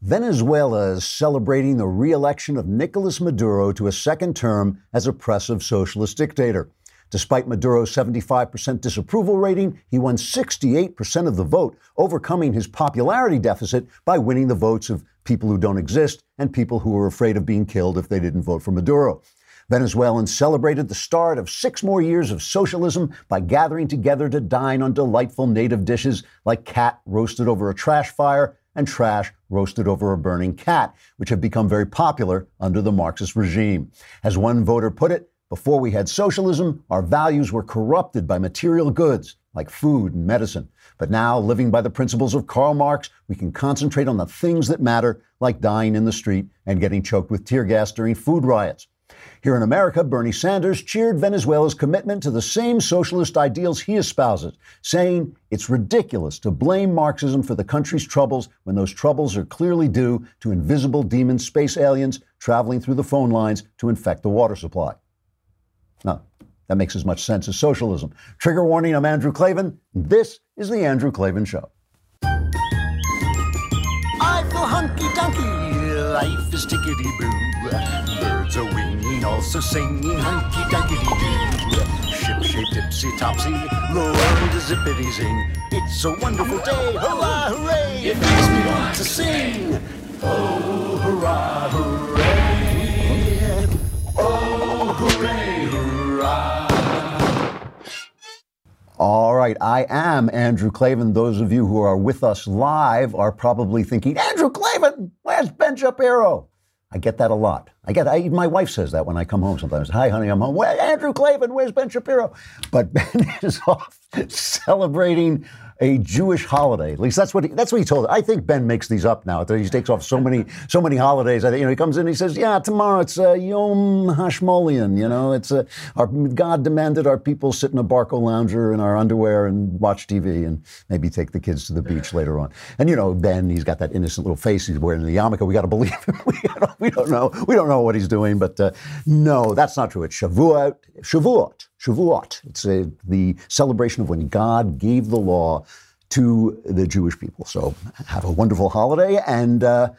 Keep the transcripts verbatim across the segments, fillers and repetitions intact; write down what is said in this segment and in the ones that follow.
Venezuela is celebrating the re-election of Nicolas Maduro to a second term as oppressive socialist dictator. Despite Maduro's seventy-five percent disapproval rating, he won sixty-eight percent of the vote, overcoming his popularity deficit by winning the votes of people who don't exist and people who were afraid of being killed if they didn't vote for Maduro. Venezuelans celebrated the start of six more years of socialism by gathering together to dine on delightful native dishes like cat roasted over a trash fire and trash roasted over a burning cat, which have become very popular under the Marxist regime. As one voter put it, before we had socialism, our values were corrupted by material goods like food and medicine. But now, living by the principles of Karl Marx, we can concentrate on the things that matter, like dying in the street and getting choked with tear gas during food riots. Here in America, Bernie Sanders cheered Venezuela's commitment to the same socialist ideals he espouses, saying it's ridiculous to blame Marxism for the country's troubles when those troubles are clearly due to invisible demon space aliens traveling through the phone lines to infect the water supply. No, that makes as much sense as socialism. Trigger warning, I'm Andrew Klavan. This is The Andrew Klavan Show. I feel hunky-dunky, life is tickety-boo. Birds are winging, also singing hunky-dunky-doo. Ship-shaped, tipsy-topsy, the world is zippity-zing. It's a wonderful day, hurrah, hooray! It makes me want to sing. Oh, hurrah, hooray! Oh, hooray, hurrah! All right, I am Andrew Klavan. Those of you who are with us live are probably thinking, Andrew Klavan, where's Ben Shapiro? I get that a lot. I get I, my wife says that when I come home sometimes. Hi, honey, I'm home. Where, Andrew Klavan, where's Ben Shapiro? But Ben is off celebrating a Jewish holiday. At least that's what he, that's what he told us. I think Ben makes these up now. He takes off so many so many holidays. I think, you know, he comes in and he says, "Yeah, tomorrow it's uh, Yom Hashmolian. You know, it's uh, our God demanded our people sit in a Barco lounger in our underwear and watch T V and maybe take the kids to the beach later on." And you know, Ben, he's got that innocent little face. He's wearing the yarmulke. We got to believe him. we, don't, we don't know. We don't know what he's doing. But uh, no, that's not true. It's Shavuot. Shavuot. Shavuot. It's a, the celebration of when God gave the law to the Jewish people. So have a wonderful holiday. And uh,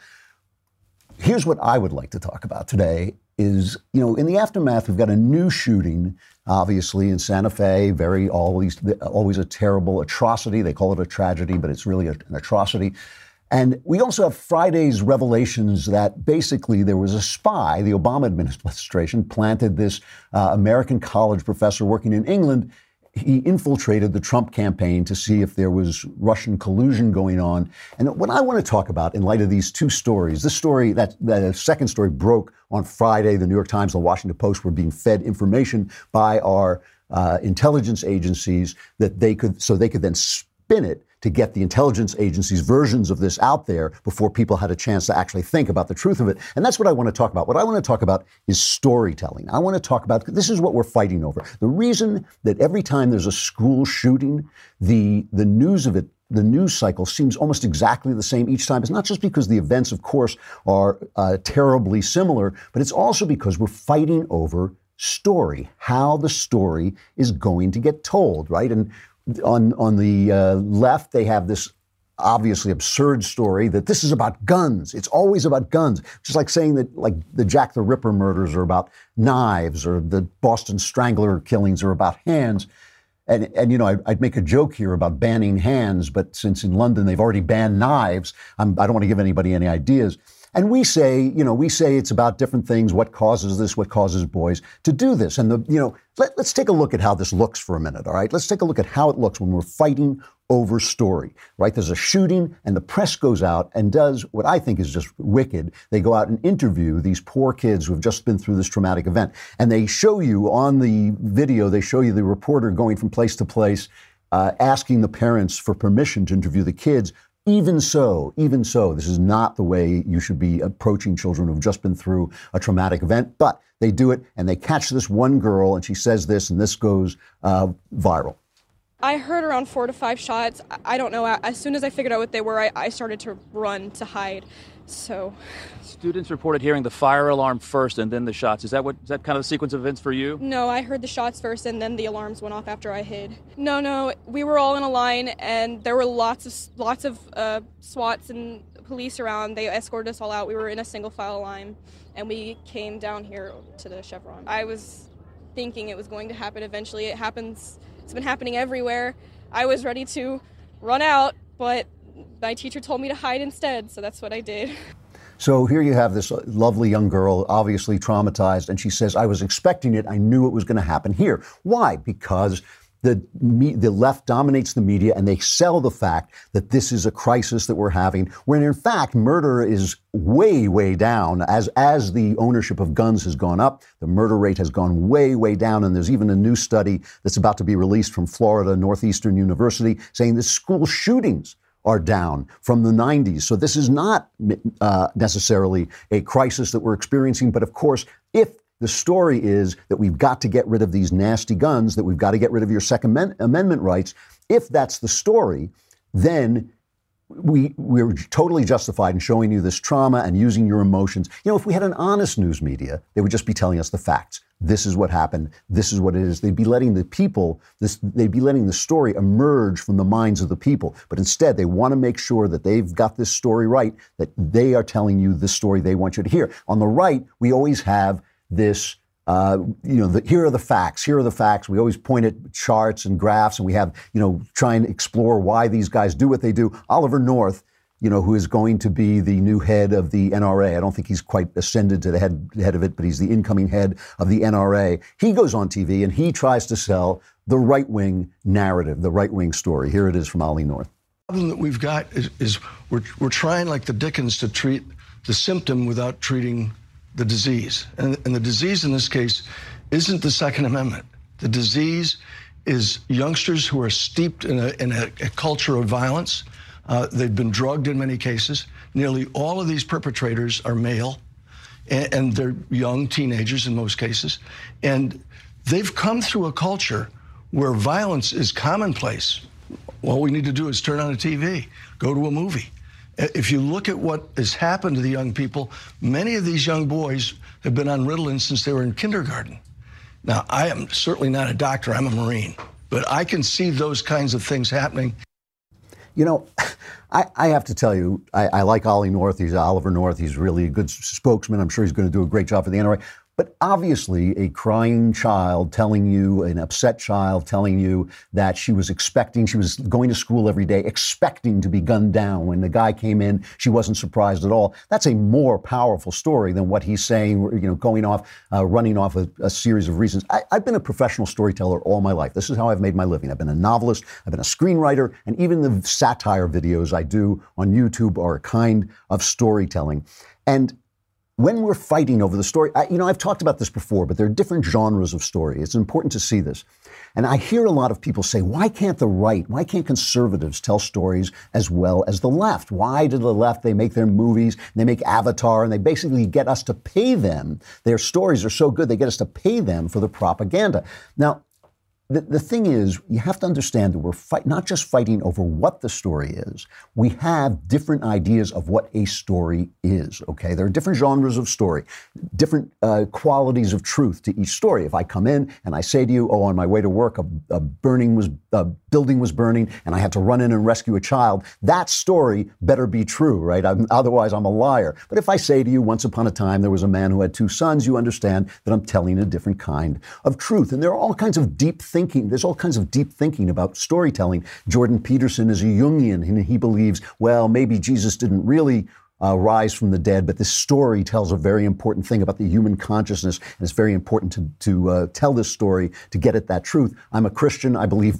here's what I would like to talk about today is, you know, in the aftermath, we've got a new shooting, obviously, in Santa Fe, very always, always a terrible atrocity. They call it a tragedy, but it's really a, an atrocity. And we also have Friday's revelations that basically there was a spy. The Obama administration planted this uh, American college professor working in England. He infiltrated the Trump campaign to see if there was Russian collusion going on. And what I want to talk about in light of these two stories, this story, that the second story broke on Friday. The New York Times and the Washington Post were being fed information by our uh, intelligence agencies that they could, so they could then spin it to get the intelligence agencies' versions of this out there before people had a chance to actually think about the truth of it. And that's what I want to talk about. What I want to talk about is storytelling. I want to talk about, this is what we're fighting over. The reason that every time there's a school shooting, the, the news of it, the news cycle seems almost exactly the same each time. It's not just because the events, of course, are uh, terribly similar, but it's also because we're fighting over story, how the story is going to get told, right? And On on the uh, left, they have this obviously absurd story that this is about guns. It's always about guns. Just like saying that, like, the Jack the Ripper murders are about knives, or the Boston Strangler killings are about hands. And, and you know, I, I'd make a joke here about banning hands, but since in London they've already banned knives, I'm, I don't want to give anybody any ideas. And we say, you know, we say it's about different things, what causes this, what causes boys to do this. And, the, you know, let, let's take a look at how this looks for a minute, all right? Let's take a look at how it looks when we're fighting over story, right? There's a shooting and the press goes out and does what I think is just wicked. They go out and interview these poor kids who have just been through this traumatic event. And they show you on the video, they show you the reporter going from place to place, uh, asking the parents for permission to interview the kids. Even so, even so, this is not the way you should be approaching children who've just been through a traumatic event. But they do it, and they catch this one girl, and she says this, and this goes uh, viral. I heard around four to five shots. I don't know. As soon as I figured out what they were, I, I started to run to hide. So, students reported hearing the fire alarm first and then the shots. Is that what? Is that kind of the sequence of events for you? No, I heard the shots first and then the alarms went off after I hid. No, no, we were all in a line and there were lots of lots of uh, SWATs and police around. They escorted us all out. We were in a single file line, and we came down here to the Chevron. I was thinking it was going to happen eventually. It happens. It's been happening everywhere. I was ready to run out, but my teacher told me to hide instead, so that's what I did. So here you have this lovely young girl, obviously traumatized, and she says, I was expecting it. I knew it was going to happen here. Why? Because the me- the left dominates the media, and they sell the fact that this is a crisis that we're having, when in fact murder is way, way down. As as the ownership of guns has gone up, the murder rate has gone way, way down. And there's even a new study that's about to be released from Florida Northeastern University saying that school shootings are down from the nineties. So this is not uh, necessarily a crisis that we're experiencing. But of course, if the story is that we've got to get rid of these nasty guns, that we've got to get rid of your Second Amen- Amendment rights, if that's the story, then we, we're totally justified in showing you this trauma and using your emotions. You know, if we had an honest news media, they would just be telling us the facts. This is what happened. This is what it is. They'd be letting the people, this, they'd be letting the story emerge from the minds of the people. But instead, they want to make sure that they've got this story right, that they are telling you the story they want you to hear. On the right, we always have this, uh, you know, the, here are the facts. Here are the facts. We always point at charts and graphs, and we have, you know, try and explore why these guys do what they do. Oliver North, you know, who is going to be the new head of the N R A. I don't think he's quite ascended to the head, head of it, but he's the incoming head of the N R A. He goes on T V and he tries to sell the right-wing narrative, the right-wing story. Here it is from Ollie North. The problem that we've got is, is we're, we're trying, like the Dickens, to treat the symptom without treating the disease. And, and the disease in this case isn't the Second Amendment. The disease is youngsters who are steeped in a, in a, a culture of violence. Uh, they've been drugged in many cases. Nearly all of these perpetrators are male, and, and they're young teenagers in most cases. And they've come through a culture where violence is commonplace. All we need to do is turn on a T V, go to a movie. If you look at what has happened to the young people, many of these young boys have been on Ritalin since they were in kindergarten. Now, I am certainly not a doctor, I'm a Marine, but I can see those kinds of things happening. You know, I, I have to tell you, I, I like Ollie North. He's Oliver North. He's really a good spokesman. I'm sure he's going to do a great job for the N R A. But obviously, a crying child telling you, an upset child telling you that she was expecting, she was going to school every day, expecting to be gunned down. When the guy came in, she wasn't surprised at all. That's a more powerful story than what he's saying, you know, going off, uh, running off a, a series of reasons. I, I've been a professional storyteller all my life. This is how I've made my living. I've been a novelist, I've been a screenwriter, and even the satire videos I do on YouTube are a kind of storytelling. And when we're fighting over the story, I, you know, I've talked about this before, but there are different genres of story. It's important to see this. And I hear a lot of people say, why can't the right, why can't conservatives tell stories as well as the left? Why do the left, they make their movies, and they make Avatar, and they basically get us to pay them. Their stories are so good, they get us to pay them for the propaganda. Now, The, the thing is, you have to understand that we're fight, not just fighting over what the story is. We have different ideas of what a story is, okay? There are different genres of story, different uh, qualities of truth to each story. If I come in and I say to you, oh, on my way to work, a, a burning was, a building was burning, and I had to run in and rescue a child, that story better be true, right? I'm, otherwise, I'm a liar. But if I say to you, once upon a time, there was a man who had two sons, you understand that I'm telling a different kind of truth. And there are all kinds of deep things Thinking. There's all kinds of deep thinking about storytelling. Jordan Peterson is a Jungian, and he believes, well, maybe Jesus didn't really uh, rise from the dead, but this story tells a very important thing about the human consciousness, and it's very important to, to uh, tell this story to get at that truth. I'm a Christian. I believe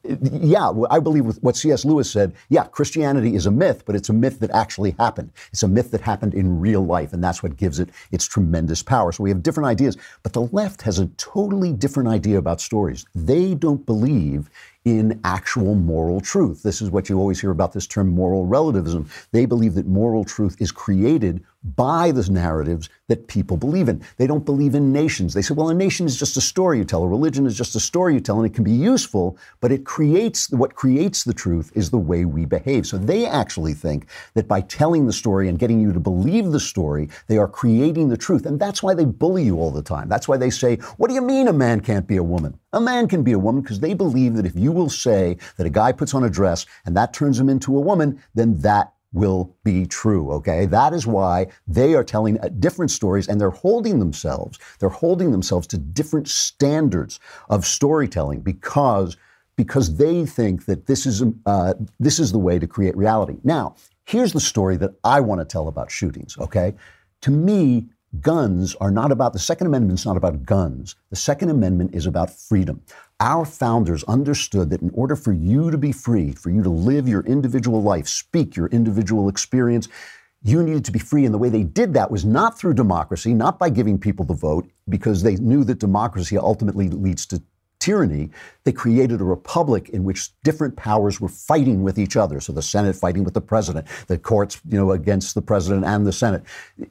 Yeah, I believe with what C S Lewis said, yeah, Christianity is a myth, but it's a myth that actually happened. It's a myth that happened in real life, and that's what gives it its tremendous power. So we have different ideas, but the left has a totally different idea about stories. They don't believe in actual moral truth. This is what you always hear about this term moral relativism. They believe that moral truth is created by the narratives that people believe in. They don't believe in nations. They say, well, a nation is just a story you tell. A religion is just a story you tell, and it can be useful, but it creates, what creates the truth is the way we behave. So they actually think that by telling the story and getting you to believe the story, they are creating the truth. And that's why they bully you all the time. That's why they say, what do you mean a man can't be a woman? A man can be a woman, because they believe that if you will say that a guy puts on a dress and that turns him into a woman, then that will be true, okay? That is why they are telling different stories, and they're holding themselves, they're holding themselves to different standards of storytelling because, because they think that this is, uh, this is the way to create reality. Now, here's the story that I want to tell about shootings, okay? To me, guns are not about, the Second Amendment is not about guns. The Second Amendment is about freedom. Our founders understood that in order for you to be free, for you to live your individual life, speak your individual experience, you needed to be free. And the way they did that was not through democracy, not by giving people the vote, because they knew that democracy ultimately leads to tyranny. They created a republic in which different powers were fighting with each other. So the Senate fighting with the president, the courts, you know, against the president and the Senate.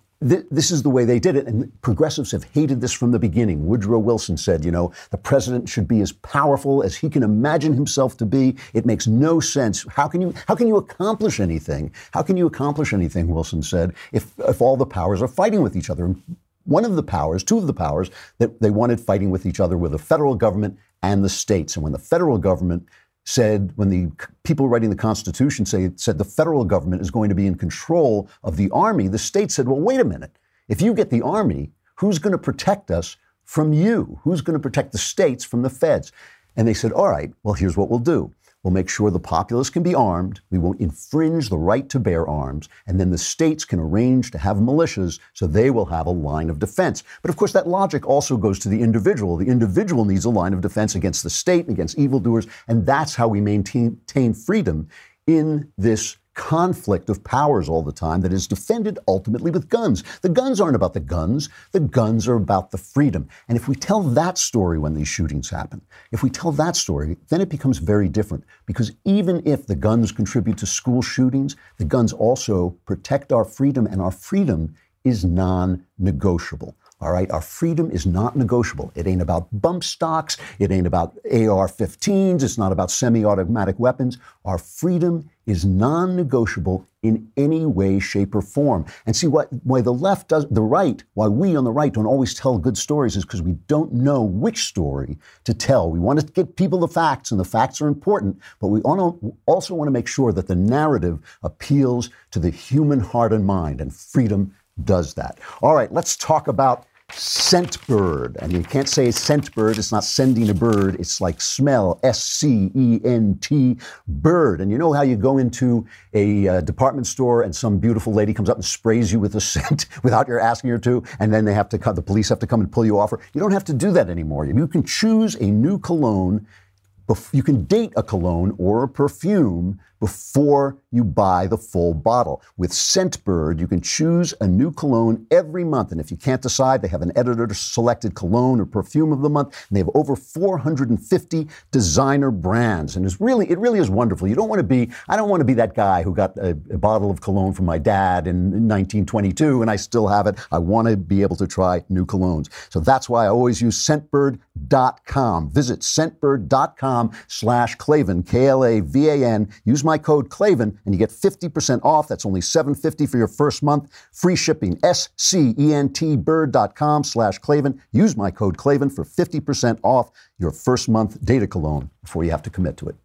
This is the way they did it, and progressives have hated this from the beginning. Woodrow Wilson said, you know, the president should be as powerful as he can imagine himself to be. It makes no sense. How can you, how can you accomplish anything? How can you accomplish anything, Wilson said, if, if all the powers are fighting with each other? And one of the powers, two of the powers that they wanted fighting with each other were the federal government and the states. And when the federal government said, when the people writing the Constitution say, said the federal government is going to be in control of the army, the state said, well, wait a minute. If you get the army, who's going to protect us from you? Who's going to protect the states from the feds? And they said, all right, well, here's what we'll do. We'll make sure the populace can be armed. We won't infringe the right to bear arms. And then the states can arrange to have militias so they will have a line of defense. But of course, that logic also goes to the individual. The individual needs a line of defense against the state and against evildoers. And that's how we maintain, maintain freedom in this conflict of powers all the time that is defended ultimately with guns. The guns aren't about the guns. The guns are about the freedom. And if we tell that story when these shootings happen, if we tell that story, then it becomes very different. Because even if the guns contribute to school shootings, the guns also protect our freedom, and our freedom is non-negotiable. All right, our freedom is not negotiable. It ain't about bump stocks. It ain't about A R fifteens. It's not about semi-automatic weapons. Our freedom is non-negotiable in any way, shape, or form. And see, what, why the left does, the right, why we on the right don't always tell good stories is because we don't know which story to tell. We want to get people the facts, and the facts are important, but we also want to make sure that the narrative appeals to the human heart and mind, and freedom does that. All right, let's talk about Scentbird. And you can't say Scentbird. It's not sending a bird. It's like smell, S C E N T, bird. And you know how you go into a uh, department store and some beautiful lady comes up and sprays you with a scent without your asking her to, and then they have to come, the police have to come and pull you off her? You don't have to do that anymore. You can choose a new cologne. You can date a cologne or a perfume before you buy the full bottle. With Scentbird, you can choose a new cologne every month. And if you can't decide, they have an editor-selected cologne or perfume of the month. And they have over four hundred fifty designer brands. And it's really, it really is wonderful. You don't want to be, I don't want to be that guy who got a, a bottle of cologne from my dad in nineteen twenty-two and I still have it. I want to be able to try new colognes. So that's why I always use Scentbird dot com. Visit Scentbird dot com slash Klavan, K L A V A N. Use my code Klavan and you get fifty percent off. That's only seven dollars and fifty cents for your first month. Free shipping. S C E N T bird dot com slash Klavan. Use my code Klavan for fifty percent off your first month data cologne before you have to commit to it.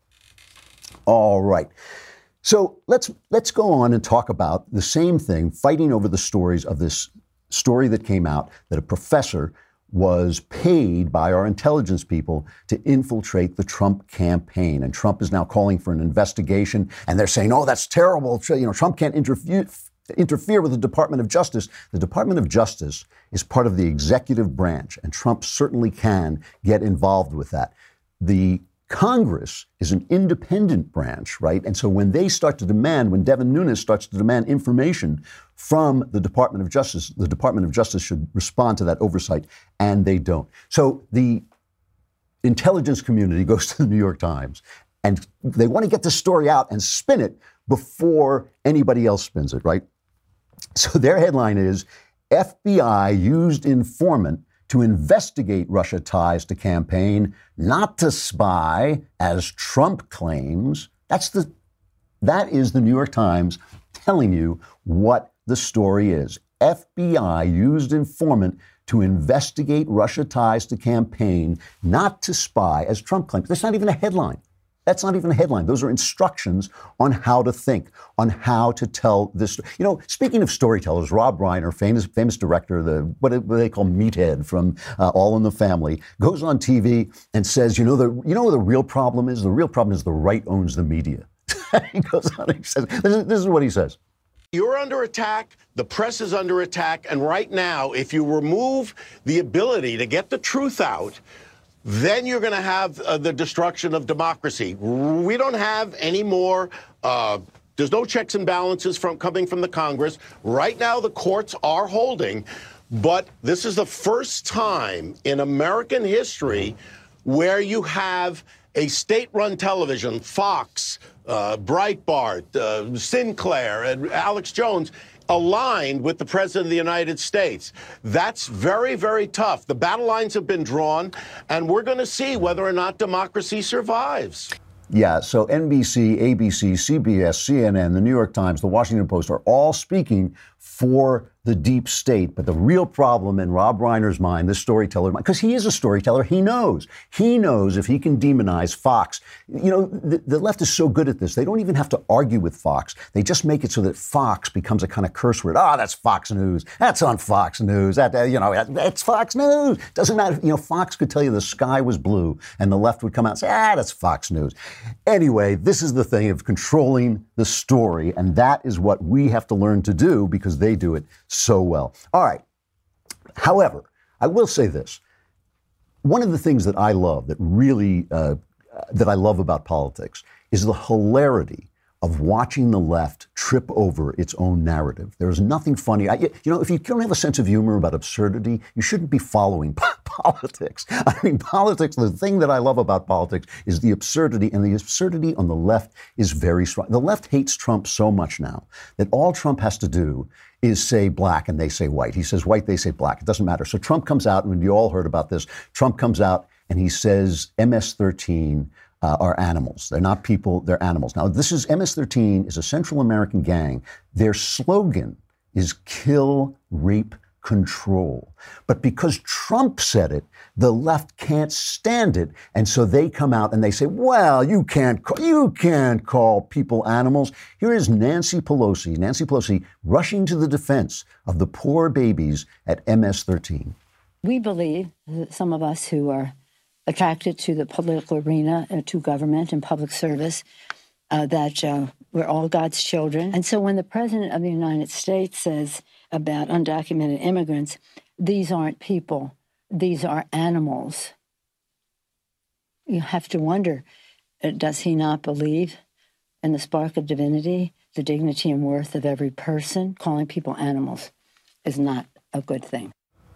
All right. So let's let's go on and talk about the same thing, fighting over the stories of this story that came out that a professor was paid by our intelligence people to infiltrate the Trump campaign. And Trump is now calling for an investigation. And they're saying, oh, that's terrible. You know, Trump can't interfere, interfere with the Department of Justice. The Department of Justice is part of the executive branch, and Trump certainly can get involved with that. The Congress is an independent branch, right? And so when they start to demand, when Devin Nunes starts to demand information from the Department of Justice, the Department of Justice should respond to that oversight, and they don't. So the intelligence community goes to the New York Times, and they want to get this story out and spin it before anybody else spins it, right? So their headline is, F B I used informant to investigate Russia ties to campaign, not to spy, as Trump claims. That's the, that is the New York Times telling you what the story is. F B I used informant to investigate Russia ties to campaign, not to spy, as Trump claims. That's not even a headline. That's not even a headline. Those are instructions on how to think, on how to tell this. You know, speaking of storytellers, Rob Reiner, famous famous director, the what they call Meathead from uh, All in the Family, goes on T V and says, you know, the you know what the real problem is? The real problem is the right owns the media. He goes on and he says, this is, this is what he says. You're under attack, the press is under attack, and right now, if you remove the ability to get the truth out, then you're going to have uh, the destruction of democracy. We don't have any more, uh, there's no checks and balances from coming from the Congress. Right now, the courts are holding, but this is the first time in American history where you have a state-run television, Fox, uh, Breitbart, uh, Sinclair, and Alex Jones, aligned with the President of the United States. That's very, very tough. The battle lines have been drawn, and we're going to see whether or not democracy survives. Yeah, so N B C, A B C, C B S, C N N, the New York Times, the Washington Post are all speaking for the deep state. But the real problem in Rob Reiner's mind, this storyteller's mind, because he is a storyteller, he knows. He knows if he can demonize Fox. You know, the, the left is so good at this. They don't even have to argue with Fox. They just make it so that Fox becomes a kind of curse word. Ah, oh, that's Fox News. That's on Fox News. That, uh, you know, that, that's Fox News. Doesn't matter. You know, Fox could tell you the sky was blue, and the left would come out and say, ah, that's Fox News. Anyway, this is the thing of controlling the story, and that is what we have to learn to do because they do it so well. All right. However, I will say this. One of the things that I love, that really, uh, that I love about politics is the hilarity of watching the left trip over its own narrative. There is nothing funny. I, you know, if you don't have a sense of humor about absurdity, you shouldn't be following politics. I mean, politics, the thing that I love about politics is the absurdity, and the absurdity on the left is very strong. The left hates Trump so much now that all Trump has to do is say black and they say white. He says white, they say black. It doesn't matter. So Trump comes out, and you all heard about this, Trump comes out and he says M S thirteen Uh, are animals. They're not people, they're animals. Now, this is M S thirteen is a Central American gang. Their slogan is kill, rape, control. But because Trump said it, the left can't stand it. And so they come out and they say, well, you can't call, you can't call people animals. Here is Nancy Pelosi, Nancy Pelosi rushing to the defense of the poor babies at M S thirteen. We believe, some of us who are attracted to the political arena, uh, to government and public service, uh, that uh, we're all God's children. And so when the President of the United States says about undocumented immigrants, these aren't people, these are animals, you have to wonder, uh, does he not believe in the spark of divinity, the dignity and worth of every person? Calling people animals is not a good thing.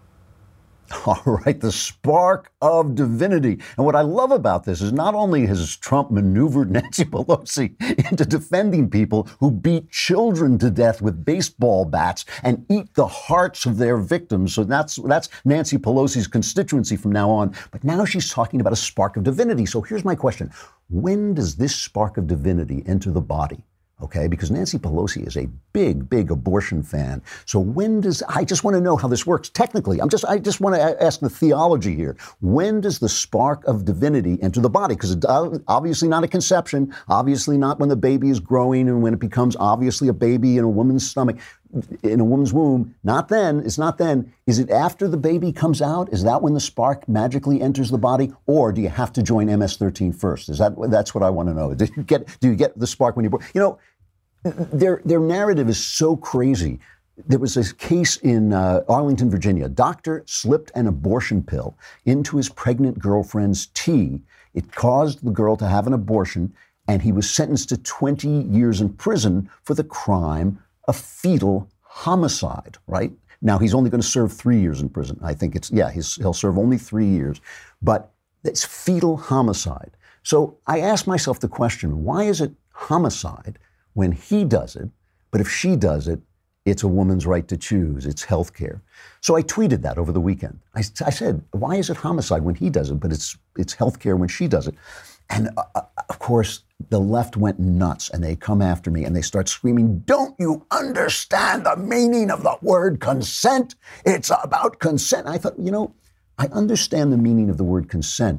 All right, the spark of divinity. And what I love about this is not only has Trump maneuvered Nancy Pelosi into defending people who beat children to death with baseball bats and eat the hearts of their victims. So that's that's Nancy Pelosi's constituency from now on. But now she's talking about a spark of divinity. So here's my question. When does this spark of divinity enter the body? Okay, because Nancy Pelosi is a big, big abortion fan. So when does, I just want to know how this works technically. I'm just, I just want to ask the theology here. When does the spark of divinity enter the body? Because it's obviously not a conception, obviously not when the baby is growing and when it becomes obviously a baby in a woman's stomach, in a woman's womb. Not then, it's not then. Is it after the baby comes out? Is that when the spark magically enters the body? Or do you have to join M S thirteen first? Is that, that's what I want to know. Do you get, do you get the spark when you're born? You know, Their their narrative is so crazy. There was a case in uh, Arlington, Virginia. A doctor slipped an abortion pill into his pregnant girlfriend's tea. It caused the girl to have an abortion, and he was sentenced to twenty years in prison for the crime of fetal homicide, right? Now, he's only going to serve three years in prison. I think it's, yeah, he's, he'll serve only three years. But it's fetal homicide. So I asked myself the question, why is it homicide when he does it, but if she does it, it's a woman's right to choose, it's health care. So I tweeted that over the weekend. I, I said, why is it homicide when he does it, but it's it's health care when she does it? And uh, of course, the left went nuts, and they come after me and they start screaming, don't you understand the meaning of the word consent? It's about consent. And I thought, you know, I understand the meaning of the word consent,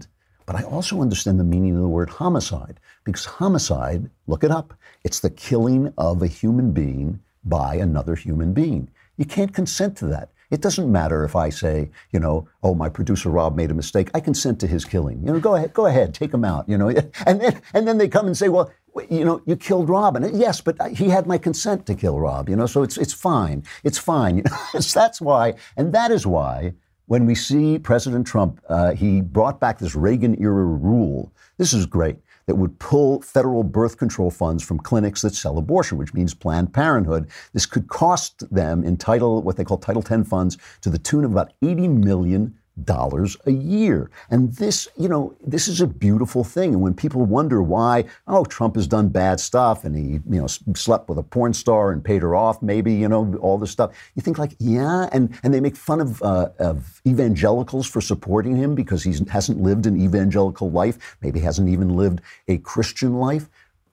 But I also understand the meaning of the word homicide, because homicide, look it up, it's the killing of a human being by another human being. You can't consent to that. It doesn't matter if I say, you know, oh, my producer Rob made a mistake. I consent to his killing. You know, go ahead, go ahead, take him out. You know, and then and then they come and say, well, you know, you killed Rob, and yes, but he had my consent to kill Rob. You know, so it's it's fine, it's fine. You know, that's why, and that is why when we see President Trump, uh, he brought back this Reagan-era rule. This is great. That would pull federal birth control funds from clinics that sell abortion, which means Planned Parenthood. This could cost them in title, what they call Title ten funds, to the tune of about eighty million dollars a year. And this, you know, this is a beautiful thing. And when people wonder why, oh, Trump has done bad stuff and he, you know, slept with a porn star and paid her off, maybe, you know, all this stuff, you think like, yeah, and, and they make fun of, uh, of evangelicals for supporting him because he hasn't lived an evangelical life, maybe hasn't even lived a Christian life.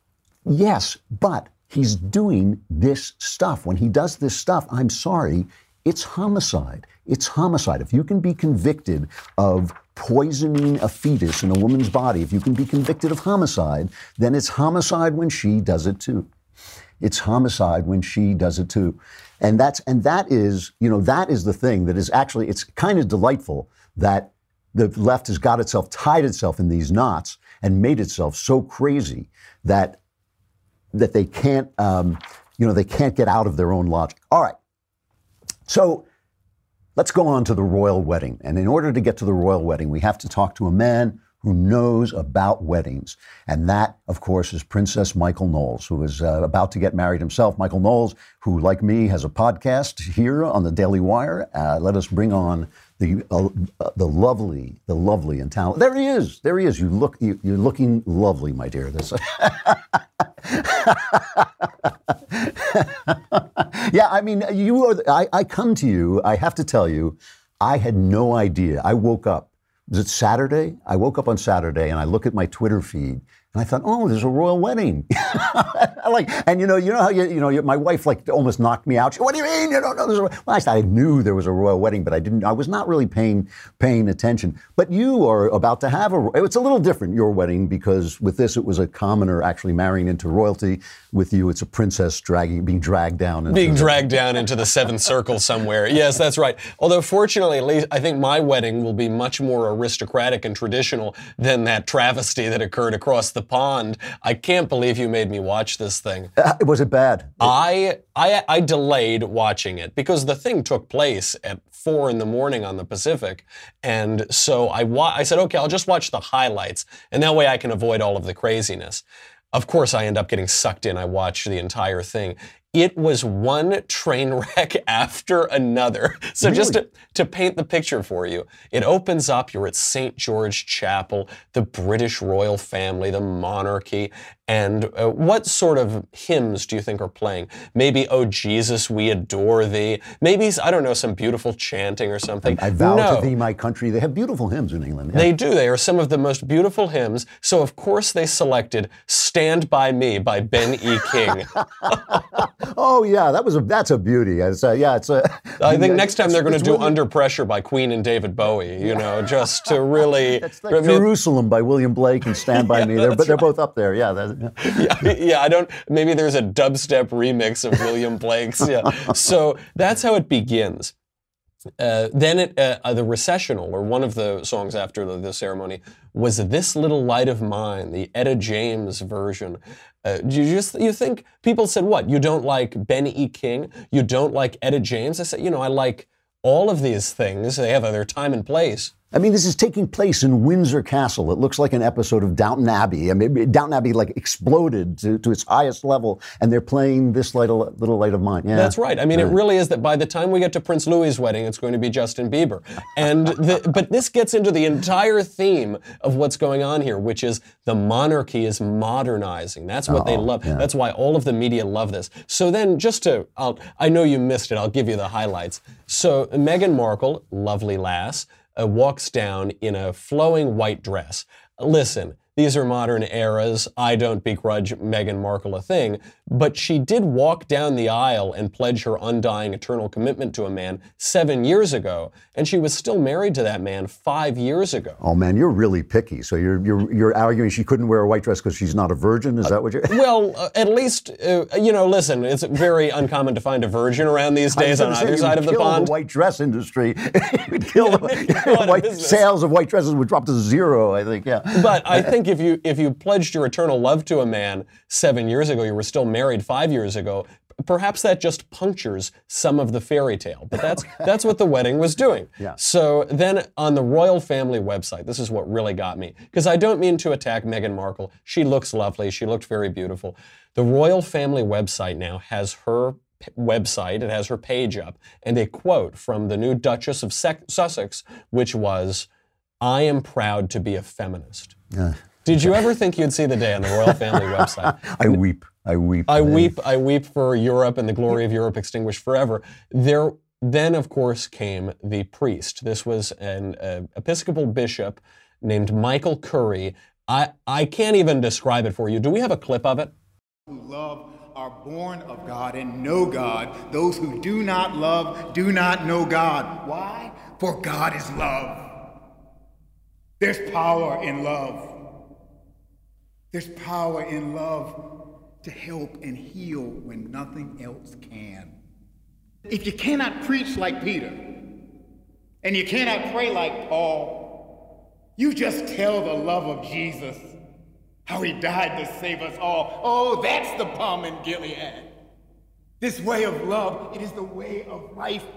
Yes, but he's doing this stuff. When he does this stuff, I'm sorry, it's homicide. It's homicide. If you can be convicted of poisoning a fetus in a woman's body, if you can be convicted of homicide, then it's homicide when she does it too. It's homicide when she does it too. And that's and that is, you know, that is the thing that is actually, it's kind of delightful that the left has got itself, tied itself in these knots and made itself so crazy that that they can't, um, you know, they can't get out of their own logic. All right. So let's go on to the royal wedding. And in order to get to the royal wedding, we have to talk to a man who knows about weddings. And that, of course, is Princess Michael Knowles, who is uh, about to get married himself. Michael Knowles, who, like me, has a podcast here on the Daily Wire. Uh, let us bring on the uh, uh, the lovely, the lovely and talented. There he is. There he is. You look, you, you're looking lovely, my dear. This. Yeah, I mean, you are. The, I, I come to you. I have to tell you, I had no idea. I woke up. Was it Saturday? I woke up on Saturday and I look at my Twitter feed and I thought, oh, there's a royal wedding. Like, and you know, you know how you, you know, my wife like almost knocked me out. She, what do you mean? You don't know there's a well, I, I knew there was a royal wedding, but I didn't. I was not really paying paying attention. But you are about to have a. It's a little different, your wedding, because with this it was a commoner actually marrying into royalty. With you, it's a princess dragging, being dragged down, into being the, dragged down into the seventh circle somewhere. Yes, that's right. Although fortunately, at least I think my wedding will be much more aristocratic and traditional than that travesty that occurred across the pond. I can't believe you made me watch this thing. Uh, was it bad? I, I I delayed watching it because the thing took place at four in the morning on the Pacific, and so I wa- I said, okay, I'll just watch the highlights, and that way I can avoid all of the craziness. Of course, I end up getting sucked in. I watched the entire thing. It was one train wreck after another. So Really? just to, to paint the picture for you, it opens up, you're at Saint George Chapel, the British royal family, the monarchy, and uh, what sort of hymns do you think are playing? Maybe, Oh Jesus, we adore thee. Maybe, I don't know, some beautiful chanting or something. I vow no. to thee, my country. They have beautiful hymns in England. Yeah. They do. They are some of the most beautiful hymns. So, of course, they selected Stand By Me by Ben E. King. Oh yeah, that was a that's a beauty. It's a, yeah, it's a. I think next time they're going to do really, Under Pressure by Queen and David Bowie, you know, just to really. It's like Jerusalem by William Blake and Stand By Me. They're, but they're both up there. Yeah, that, yeah. yeah, yeah, I don't, maybe there's a dubstep remix of William Blake's. Yeah. So that's how it begins. Uh, then it, uh, the recessional, or one of the songs after the, the ceremony, was This Little Light of Mine, the Etta James version. Uh, you just you think people said, what? You don't like Ben E. King? You don't like Etta James? I said, you know, I like all of these things. They have their time and place. I mean, this is taking place in Windsor Castle. It looks like an episode of Downton Abbey. I mean, Downton Abbey like exploded to, to its highest level, and they're playing This little, little Light of Mine. Yeah, that's right. I mean, right. It really is that by the time we get to Prince Louis's wedding, it's going to be Justin Bieber. And the, but this gets into the entire theme of what's going on here, which is the monarchy is modernizing. That's what oh, they love. Yeah. That's why all of the media love this. So then, just to, I'll, I know you missed it. I'll give you the highlights. So Meghan Markle, lovely lass, Uh, walks down in a flowing white dress. Listen, these are modern eras. I don't begrudge Meghan Markle a thing. But she did walk down the aisle and pledge her undying eternal commitment to a man seven years ago, and she was still married to that man five years ago. Oh man, you're really picky. So you're you're you're arguing she couldn't wear a white dress because she's not a virgin? Is that what you're? Well, uh, at least uh, you know. Listen, it's very uncommon to find a virgin around these days on either side of the pond. The white dress industry. It would kill the white, sales of white dresses would drop to zero. I think. Yeah. But I think if you if you pledged your eternal love to a man seven years ago, you were still married five years ago. Perhaps that just punctures some of the fairy tale, but that's that's what the wedding was doing. Yeah. So then on the royal family website, this is what really got me, because I don't mean to attack Meghan Markle. She looks lovely. She looked very beautiful. The royal family website now has her p- website. It has her page up, and a quote from the new Duchess of Sec- Sussex, which was, "I am proud to be a feminist." Yeah. Did you ever think you'd see the day on the royal family website? I weep. I weep. I weep. I weep for Europe and the glory of Europe extinguished forever. There then, of course, came the priest. This was an uh, Episcopal bishop named Michael Curry. I, I can't even describe it for you. Do we have a clip of it? Who love are born of God and know God. Those who do not love do not know God. Why? For God is love. There's power in love. There's power in love to help and heal when nothing else can. If you cannot preach like Peter, and you cannot pray like Paul, you just tell the love of Jesus, how he died to save us all. Oh, that's the balm in Gilead. This way of love, it is the way of life.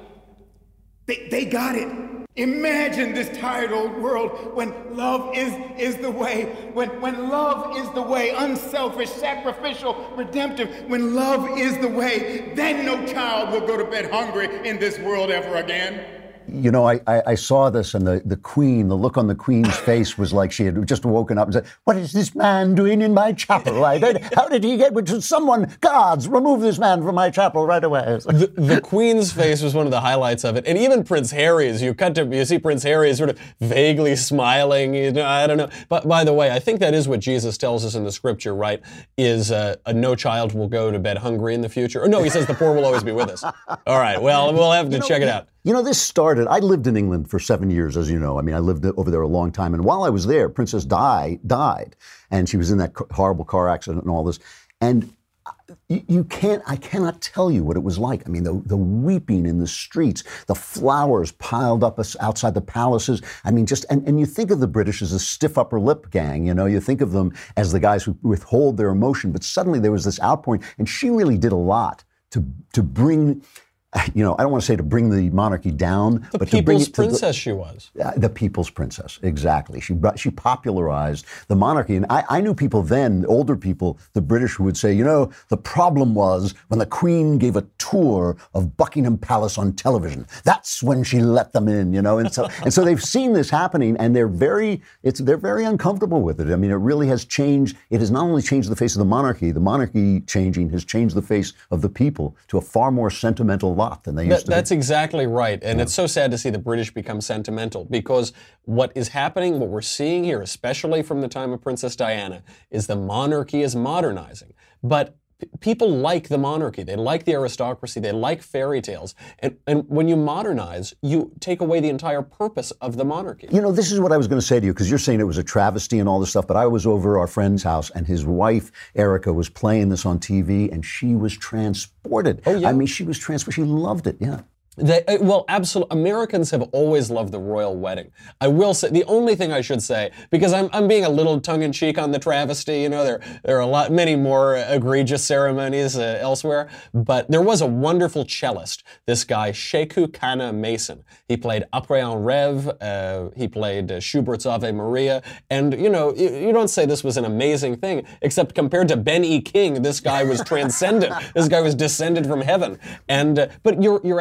They, they got it. Imagine this tired old world when love is, is the way, when, when love is the way, unselfish, sacrificial, redemptive, when love is the way, then no child will go to bed hungry in this world ever again. You know, I, I, I saw this, and the, the Queen, the look on the Queen's face was like she had just woken up and said, "What is this man doing in my chapel? I don't, how did he get? Would someone, guards, remove this man from my chapel right away?" The, the Queen's face was one of the highlights of it, and even Prince Harry's. You cut to, you see Prince Harry sort of vaguely smiling. You know, I don't know. But by the way, I think that is what Jesus tells us in the Scripture, right? Is uh, a no child will go to bed hungry in the future? Or no, he says the poor will always be with us. All right. Well, we'll have to you know, check it out. You know, this started, I lived in England for seven years, as you know. I mean, I lived over there a long time. And while I was there, Princess Di died. And she was in that horrible car accident and all this. And you, you can't, I cannot tell you what it was like. I mean, the, the weeping in the streets, the flowers piled up outside the palaces. I mean, just, and, and you think of the British as a stiff upper lip gang, you know, you think of them as the guys who withhold their emotion. But suddenly there was this outpouring. And she really did a lot to, to bring... You know, I don't want to say to bring the monarchy down, the but to bring it to princess the, she was. Uh, the people's princess, exactly. She brought, she popularized the monarchy. And I, I knew people then, older people, the British, who would say, you know, the problem was when the Queen gave a tour of Buckingham Palace on television. That's when she let them in, you know. And so, and so they've seen this happening, and they're very, it's they're very uncomfortable with it. I mean, it really has changed. It has not only changed the face of the monarchy, the monarchy changing has changed the face of the people to a far more sentimental lot than they used that, to be. That's exactly right. And yeah. It's so sad to see the British become sentimental, because what is happening, what we're seeing here, especially from the time of Princess Diana, is the monarchy is modernizing. But p- people like the monarchy. They like the aristocracy. They like fairy tales. And, and when you modernize, you take away the entire purpose of the monarchy. You know, this is what I was going to say to you, because you're saying it was a travesty and all this stuff, but I was over our friend's house, and his wife, Erica, was playing this on T V, and she was transported. Oh, yeah? I mean, she was transported. She loved it, yeah. They, well, absolutely. Americans have always loved the royal wedding. I will say, the only thing I should say, because I'm I'm being a little tongue-in-cheek on the travesty, you know, there, there are a lot, many more egregious ceremonies uh, elsewhere, but there was a wonderful cellist, this guy, Sheku Kana Mason. He played Après un Rêve, uh, he played uh, Schubert's Ave Maria, and, you know, you, you don't say this was an amazing thing, except compared to Ben E. King, this guy was transcendent. This guy was descended from heaven. And, uh, but you're you're absolutely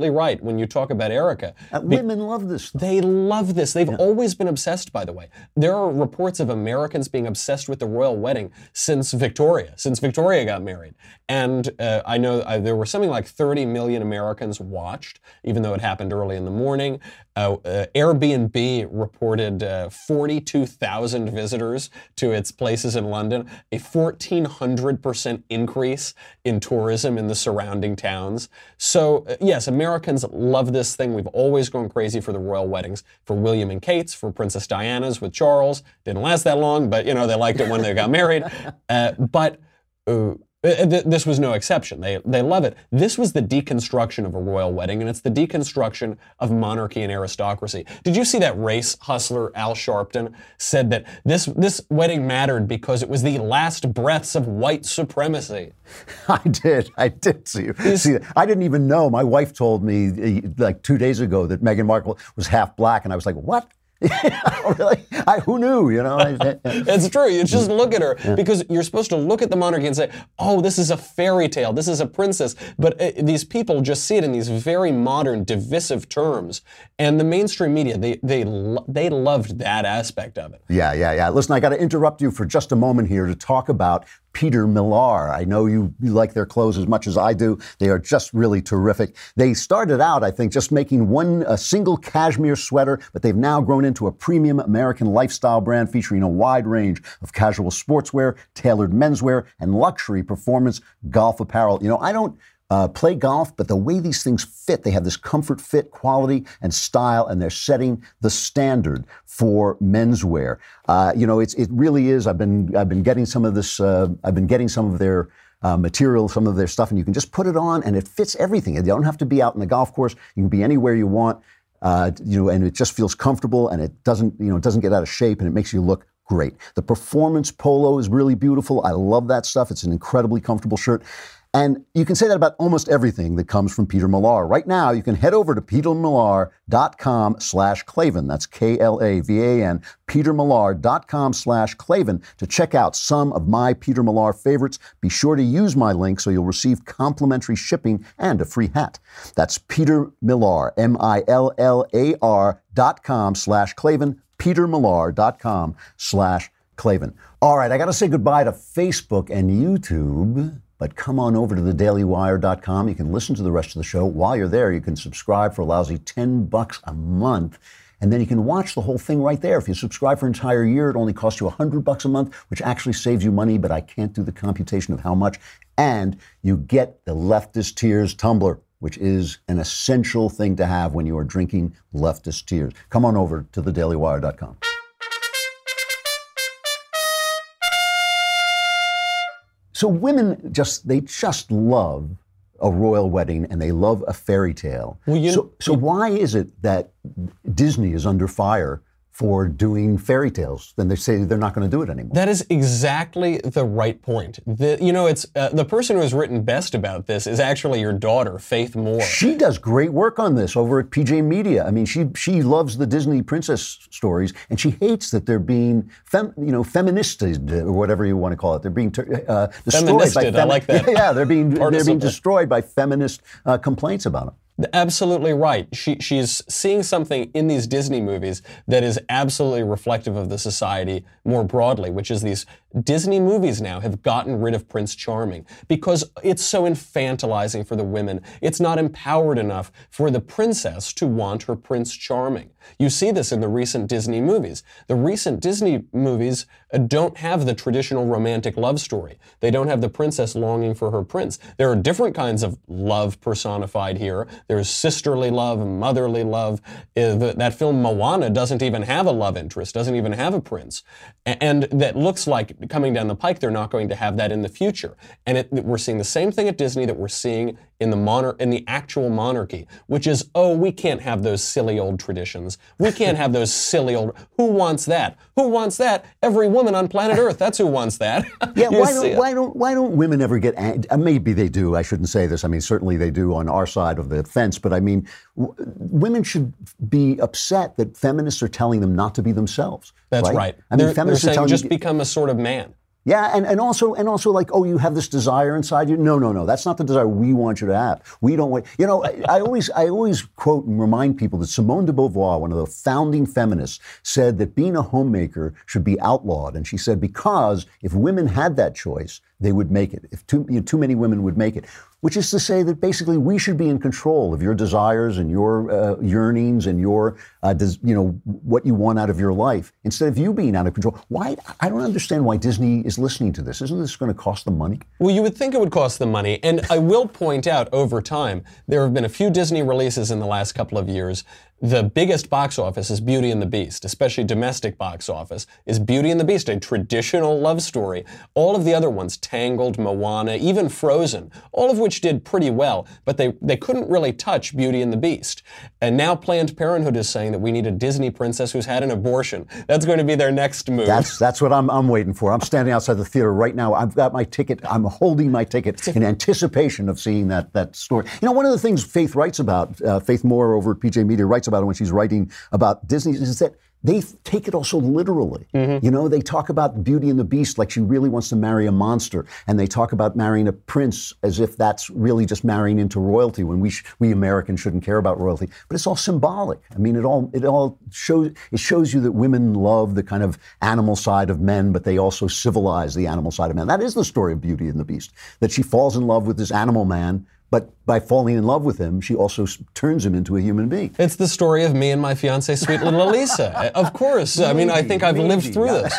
absolutely right when you talk about Erica. Uh, women love this stuff. They love this. They've Yeah. always been obsessed, by the way. There are reports of Americans being obsessed with the royal wedding since Victoria, since Victoria got married. And uh, I know uh, there were something like thirty million Americans watched, even though it happened early in the morning. Uh, uh, Airbnb reported uh, forty-two thousand visitors to its places in London, a fourteen hundred percent increase in tourism in the surrounding towns. So uh, yes, Americans love this thing. We've always gone crazy for the royal weddings, for William and Kate's, for Princess Diana's with Charles. Didn't last that long, but you know, they liked it when they got married. Uh, but uh, this was no exception. They they love it. This was the deconstruction of a royal wedding, and it's the deconstruction of monarchy and aristocracy. Did you see that race hustler Al Sharpton said that this this wedding mattered because it was the last breaths of white supremacy? I did. I did see, see that. I didn't even know. My wife told me uh, like two days ago that Meghan Markle was half black, and I was like, what? Really? I, who knew, you know? It's true. You just look at her yeah. because you're supposed to look at the monarchy and say, oh, this is a fairy tale. This is a princess. But uh, these people just see it in these very modern, divisive terms. And the mainstream media, they they lo- they loved that aspect of it. Yeah, yeah, yeah. Listen, I got to interrupt you for just a moment here to talk about Peter Millar. I know you, you like their clothes as much as I do. They are just really terrific. They started out, I think, just making one a single cashmere sweater, but they've now grown into a premium American lifestyle brand featuring a wide range of casual sportswear, tailored menswear, and luxury performance golf apparel. You know, I don't Uh, play golf, but the way these things fit, they have this comfort, fit, quality, and style, and they're setting the standard for menswear. Uh, you know, it's it really is. I've been I've been getting some of this. Uh, I've been getting some of their uh, material, some of their stuff, and you can just put it on, and it fits everything. You don't have to be out in the golf course. You can be anywhere you want. Uh, you know, and it just feels comfortable, and it doesn't you know it doesn't get out of shape, and it makes you look great. The performance polo is really beautiful. I love that stuff. It's an incredibly comfortable shirt. And you can say that about almost everything that comes from Peter Millar. Right now, you can head over to petermillar.com slash Klavan. That's K L A V A N, petermillar.com slash Klavan to check out some of my Peter Millar favorites. Be sure to use my link so you'll receive complimentary shipping and a free hat. That's Peter Millar, M I L L A R dot com slash Klavan, petermillar.com slash Klavan. All right, I got to say goodbye to Facebook and YouTube. But come on over to the daily wire dot com. You can listen to the rest of the show. While you're there, you can subscribe for a lousy ten bucks a month. And then you can watch the whole thing right there. If you subscribe for an entire year, it only costs you one hundred bucks a month, which actually saves you money, but I can't do the computation of how much. And you get the Leftist Tears tumbler, which is an essential thing to have when you are drinking Leftist Tears. Come on over to the daily wire dot com. So women just, they just love a royal wedding and they love a fairy tale. Well, you, so so you, why is it that Disney is under fire for doing fairy tales? Then they say they're not going to do it anymore. That is exactly the right point. The, you know, it's uh, the person who has written best about this is actually your daughter, Faith Moore. She does great work on this over at P J Media. I mean, she she loves the Disney princess stories, and she hates that they're being, fem, you know, feministed or whatever you want to call it. They're being uh, destroyed by femi- I like that. Yeah, yeah they're being they're being destroyed by feminist uh, complaints about them. Absolutely right. She she's seeing something in these Disney movies that is absolutely reflective of the society more broadly, which is these Disney movies now have gotten rid of Prince Charming because it's so infantilizing for the women. It's not empowered enough for the princess to want her Prince Charming. You see this in the recent Disney movies. The recent Disney movies uh, don't have the traditional romantic love story. They don't have the princess longing for her prince. There are different kinds of love personified here. There's sisterly love, motherly love. Uh, the, that film Moana doesn't even have a love interest, doesn't even have a prince. A- and that looks like coming down the pike, they're not going to have that in the future. And it, we're seeing the same thing at Disney that we're seeing in the monar- in the actual monarchy, which is, oh, we can't have those silly old traditions. We can't have those silly old, who wants that? Who wants that? Every woman on planet Earth, that's who wants that. Yeah, why don't, why don't why don't women ever get, ang- uh, maybe they do, I shouldn't say this, I mean, certainly they do on our side of the fence, but I mean, w- women should be upset that feminists are telling them not to be themselves. That's right. right. I mean, they're, feminists they're are saying telling just you, become a sort of man. Yeah, and, and also and also like, oh, you have this desire inside you. No, no, no, that's not the desire we want you to have. We don't want. You know, I, I always I always quote and remind people that Simone de Beauvoir, one of the founding feminists, said that being a homemaker should be outlawed, and she said because if women had that choice, they would make it. If too you know, too many women would make it, which is to say that basically we should be in control of your desires and your uh, yearnings and your uh, des- you know what you want out of your life instead of you being out of control. Why? I don't understand why Disney is listening to this. Isn't this going to cost them money? Well, you would think it would cost them money. And I will point out over time, there have been a few Disney releases in the last couple of years. The biggest box office is Beauty and the Beast, especially domestic box office, is Beauty and the Beast, a traditional love story. All of the other ones, Tangled, Moana, even Frozen, all of which did pretty well, but they, they couldn't really touch Beauty and the Beast. And now Planned Parenthood is saying that we need a Disney princess who's had an abortion. That's going to be their next move. That's that's what I'm I'm waiting for. I'm standing outside the theater right now. I've got my ticket. I'm holding my ticket in anticipation of seeing that that story. You know, one of the things Faith writes about, uh, Faith Moore over at P J Media writes about it when she's writing about Disney, is that they take it also literally. Mm-hmm. You know, they talk about Beauty and the Beast like she really wants to marry a monster, and they talk about marrying a prince as if that's really just marrying into royalty when we sh- we Americans shouldn't care about royalty. But it's all symbolic. I mean, it all it all shows it shows you that women love the kind of animal side of men, but they also civilize the animal side of men. That is the story of Beauty and the Beast. That she falls in love with this animal man, but by falling in love with him, she also s- turns him into a human being. It's the story of me and my fiancée, sweet little Elisa. Of course. Maybe, I mean, I think I've maybe. lived through this.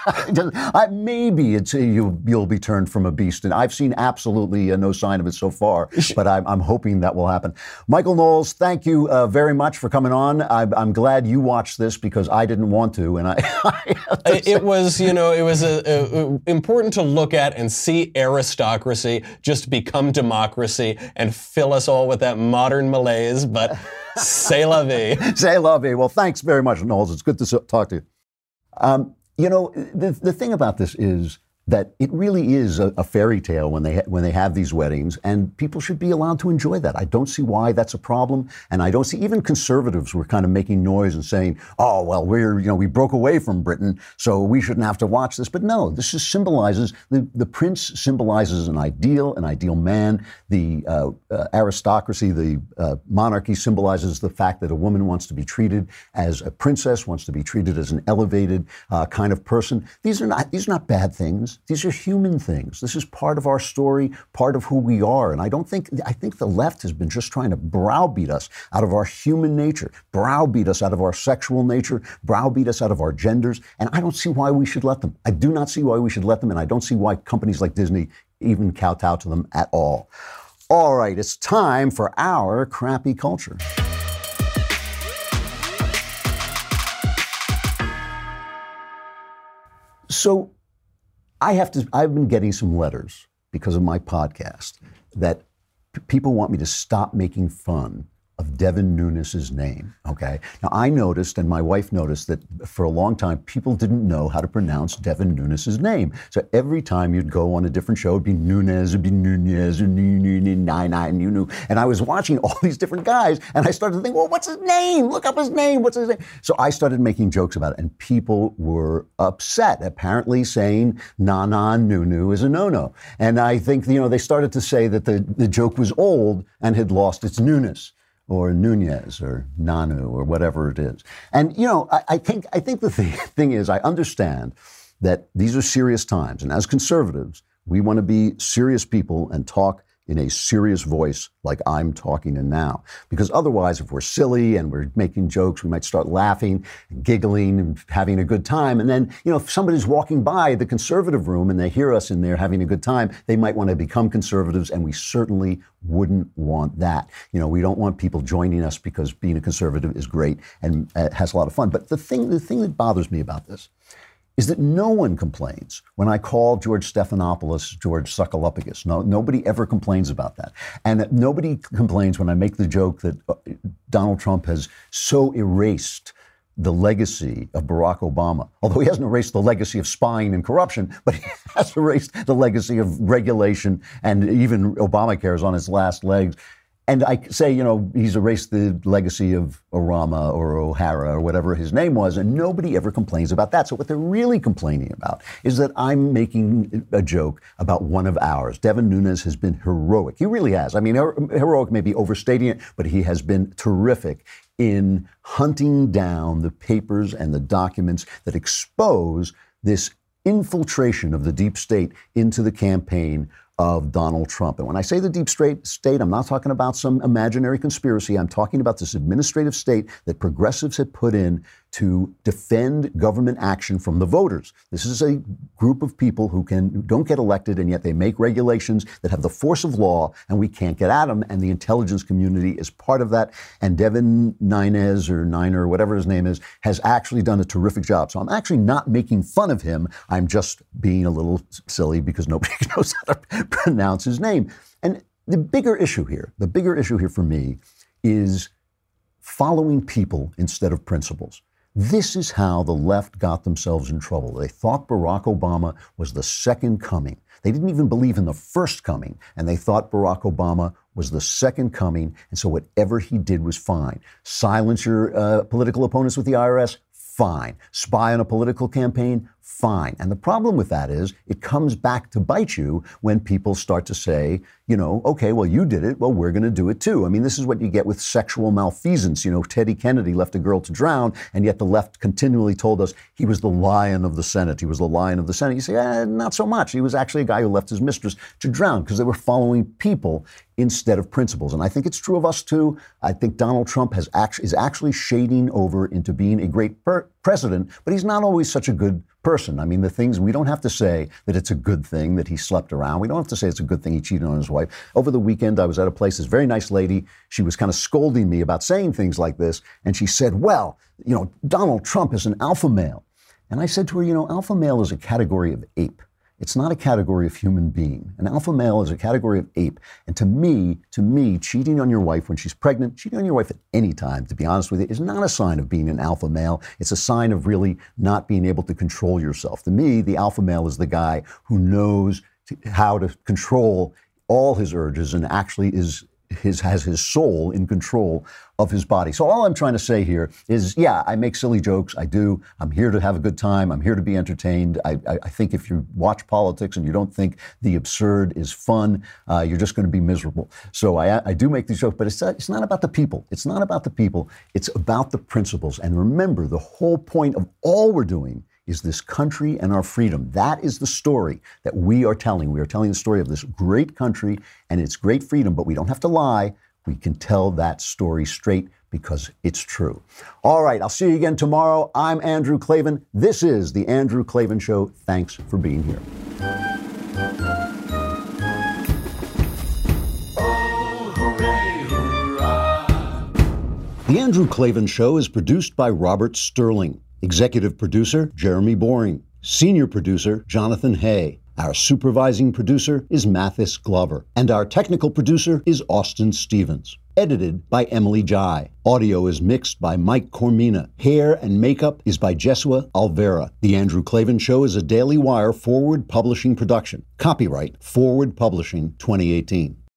I, maybe it's uh, you, you'll be turned from a beast. And I've seen absolutely uh, no sign of it so far, but I'm, I'm hoping that will happen. Michael Knowles, thank you uh, very much for coming on. I, I'm glad you watched this because I didn't want to. And I, I It was, you know, it was a, a, a important to look at and see aristocracy just become democracy and fill us all with that modern malaise, but c'est la vie. C'est la vie. Well, thanks very much, Knowles. It's good to s- talk to you. Um, you know, the, the thing about this is that it really is a, a fairy tale when they ha- when they have these weddings, and people should be allowed to enjoy that. I don't see why that's a problem, and I don't see even conservatives were kind of making noise and saying, "Oh, well, we're you know we broke away from Britain, so we shouldn't have to watch this." But no, this just symbolizes the the prince symbolizes an ideal, an ideal man. The uh, uh, aristocracy, the uh, monarchy symbolizes the fact that a woman wants to be treated as a princess, wants to be treated as an elevated uh, kind of person. These are not these are not bad things. These are human things. This is part of our story, part of who we are. And I don't think, I think the left has been just trying to browbeat us out of our human nature, browbeat us out of our sexual nature, browbeat us out of our genders. And I don't see why we should let them. I do not see why we should let them. And I don't see why companies like Disney even kowtow to them at all. All right, it's time for our crappy culture. So, I have to, I've been getting some letters because of my podcast that p- people want me to stop making fun of Devin Nunes's name, okay? Now, I noticed, and my wife noticed, that for a long time, people didn't know how to pronounce Devin Nunes's name. So every time you'd go on a different show, it'd be Nunes, it'd be Nunez, or Nunu. And I was watching all these different guys, and I started to think, well, what's his name? Look up his name. What's his name? So I started making jokes about it, and people were upset, apparently saying Nana Nunu is a no-no. And I think, you know, they started to say that the, the joke was old and had lost its newness, or Nunez, or Nanu, or whatever it is. And, you know, I, I think I think the thing, thing is, I understand that these are serious times. And as conservatives, we want to be serious people and talk in a serious voice like I'm talking in now. Because otherwise, if we're silly and we're making jokes, we might start laughing, giggling, and having a good time. And then, you know, if somebody's walking by the conservative room and they hear us in there having a good time, they might want to become conservatives, and we certainly wouldn't want that. You know, we don't want people joining us because being a conservative is great and uh, has a lot of fun. But the thing, the thing that bothers me about this is that no one complains when I call George Stephanopoulos George Suckaluppagus. No, nobody ever complains about that. And nobody complains when I make the joke that Donald Trump has so erased the legacy of Barack Obama. Although he hasn't erased the legacy of spying and corruption, but he has erased the legacy of regulation, and even Obamacare is on its last legs. And I say, you know, he's erased the legacy of Orama or O'Hara or whatever his name was, and nobody ever complains about that. So what they're really complaining about is that I'm making a joke about one of ours. Devin Nunes has been heroic. He really has. I mean, her- heroic may be overstating it, but he has been terrific in hunting down the papers and the documents that expose this infiltration of the deep state into the campaign of Donald Trump. And when I say the deep state, state, I'm not talking about some imaginary conspiracy. I'm talking about this administrative state that progressives had put in to defend government action from the voters. This is a group of people who can who don't get elected, and yet they make regulations that have the force of law, and we can't get at them. And the intelligence community is part of that. And Devin Nunes or Niner, or whatever his name is, has actually done a terrific job. So I'm actually not making fun of him. I'm just being a little silly because nobody knows how to pronounce his name. And the bigger issue here, the bigger issue here for me is following people instead of principles. This is how the left got themselves in trouble. They thought Barack Obama was the second coming. They didn't even believe in the first coming, and they thought Barack Obama was the second coming, and so whatever he did was fine. Silence your uh, political opponents with the I R S? Fine. Spy on a political campaign? Fine. And the problem with that is it comes back to bite you when people start to say, you know, okay, well, you did it. Well, we're going to do it too. I mean, this is what you get with sexual malfeasance. You know, Teddy Kennedy left a girl to drown, and yet the left continually told us he was the lion of the Senate. He was the lion of the Senate. You say, eh, not so much. He was actually a guy who left his mistress to drown because they were following people instead of principles. And I think it's true of us too. I think Donald Trump has actually, is actually shading over into being a great per- president, but he's not always such a good person. I mean, the things, we don't have to say that it's a good thing that he slept around. We don't have to say it's a good thing he cheated on his wife. Over the weekend, I was at a place, this very nice lady, she was kind of scolding me about saying things like this. And she said, well, you know, Donald Trump is an alpha male. And I said to her, you know, alpha male is a category of ape. It's not a category of human being. An alpha male is a category of ape. And to me, to me, cheating on your wife when she's pregnant, cheating on your wife at any time, to be honest with you, is not a sign of being an alpha male. It's a sign of really not being able to control yourself. To me, the alpha male is the guy who knows to, how to control all his urges and actually is his has his soul in control of his body. So all I'm trying to say here is, yeah, I make silly jokes. I do. I'm here to have a good time. I'm here to be entertained. I, I, I think if you watch politics and you don't think the absurd is fun, uh, you're just going to be miserable. So I, I do make these jokes, but it's, it's not about the people. It's not about the people. It's about the principles. And remember, the whole point of all we're doing is this country and our freedom. That is the story that we are telling. We are telling the story of this great country and its great freedom, but we don't have to lie. We can tell that story straight because it's true. All right, I'll see you again tomorrow. I'm Andrew Klavan. This is The Andrew Klavan Show. Thanks for being here. Oh, hooray, hurrah. The Andrew Klavan Show is produced by Robert Sterling. Executive producer, Jeremy Boring. Senior producer, Jonathan Hay. Our supervising producer is Mathis Glover. And our technical producer is Austin Stevens. Edited by Emily Jai. Audio is mixed by Mike Cormina. Hair and makeup is by Jesua Alvera. The Andrew Klavan Show is a Daily Wire Forward Publishing production. Copyright Forward Publishing twenty eighteen.